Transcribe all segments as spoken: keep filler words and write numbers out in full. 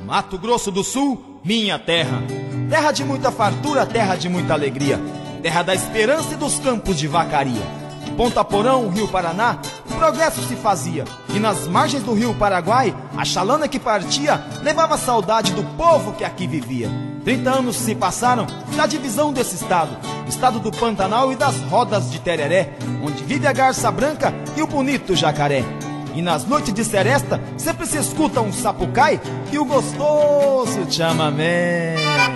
Mato Grosso do Sul, minha terra. Terra de muita fartura, terra de muita alegria. Terra da esperança e dos campos de vacaria. De Ponta Porão, Rio Paraná, o progresso se fazia. E nas margens do Rio Paraguai, a chalana que partia levava a saudade do povo que aqui vivia. Trinta anos se passaram da divisão desse estado, o estado do Pantanal e das rodas de Tereré, onde vive a garça branca e o bonito jacaré. E nas noites de seresta sempre se escuta um sapucai e o gostoso chamamé.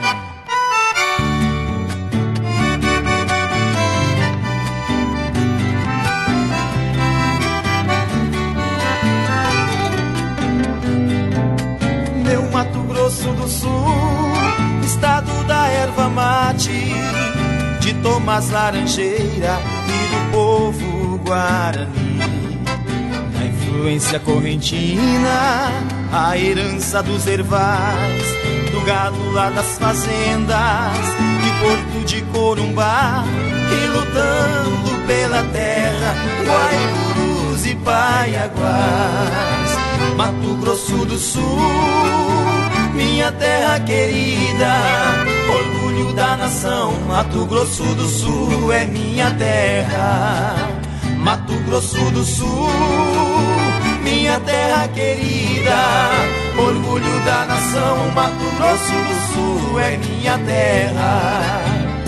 Meu Mato Grosso do Sul, estado da erva mate, de Tomás Laranjeira e do povo guarani. Na influência correntina, a herança dos ervais, do gado lá das fazendas, de Porto de Corumbá, e lutando pela terra, Guaicurus e Paiaguás. Mato Grosso do Sul, minha terra querida, orgulho da nação. Mato Grosso do Sul é minha terra. Mato Grosso do Sul, minha terra querida, orgulho da nação. Mato Grosso do Sul é minha terra.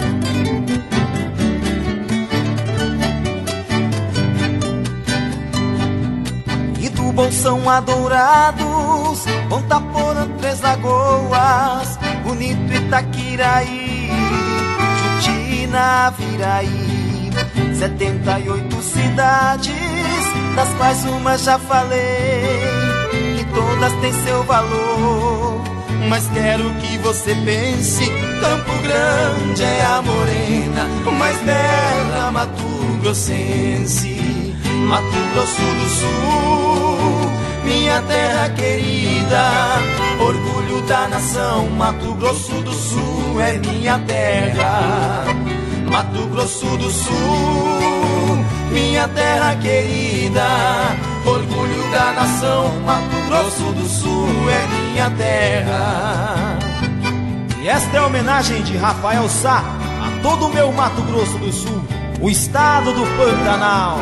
Bolsão a Dourados, Ponta Porã, Três Lagoas, Bonito Itaquiraí, Jutina, Viraí. Setenta e oito cidades, das quais uma já falei, que todas têm seu valor. Mas quero que você pense, Campo Grande é a morena mais bela Mato Grossense. Mato Grosso do Sul, minha terra querida, orgulho da nação. Mato Grosso do Sul é minha terra. Mato Grosso do Sul, minha terra querida, orgulho da nação. Mato Grosso do Sul é minha terra. E esta é a homenagem de Rafael Sá a todo o meu Mato Grosso do Sul, o estado do Pantanal.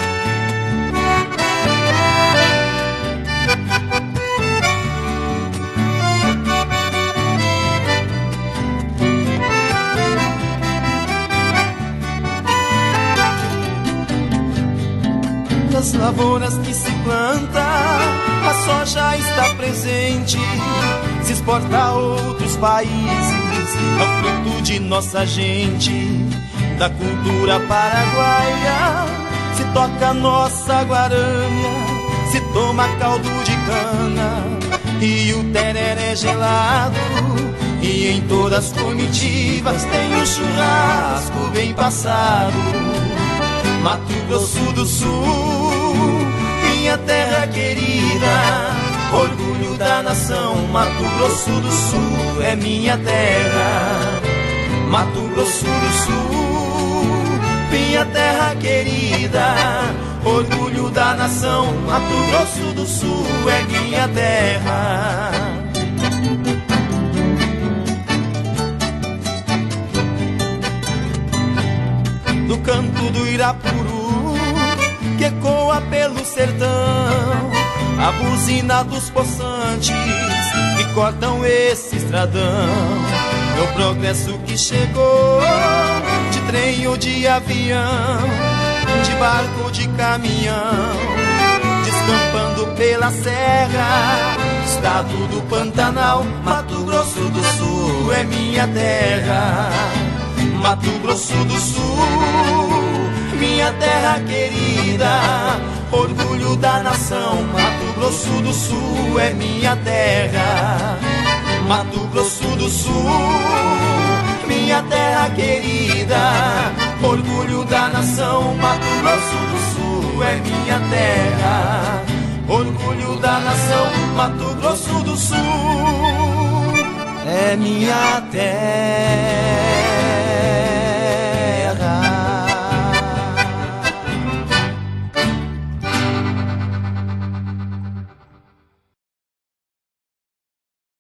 Das lavouras que se planta, a soja está presente, se exporta a outros países, é o fruto de nossa gente. Da cultura paraguaia, se toca nossa guaranha, se toma caldo de cana e o tereré gelado. E em todas as comitivas tem um churrasco bem passado. Mato Grosso do Sul, minha terra querida, orgulho da nação. Mato Grosso do Sul é minha terra. Mato Grosso do Sul, minha terra querida, orgulho da nação. Mato Grosso do Sul é minha terra. Do canto do Irapuru, que ecoa pelo sertão, a buzina dos poçantes que cortam esse estradão. Meu progresso que chegou, de trem ou de avião, de barco ou de caminhão, descampando pela serra, estado do Pantanal. Mato Grosso do Sul é minha terra. Mato Grosso do Sul, minha terra querida, orgulho da nação. Mato Grosso do Sul é minha terra. Mato Grosso do Sul, minha terra querida, orgulho da nação. Mato Grosso do Sul é minha terra, orgulho da nação. Mato Grosso do Sul é minha terra.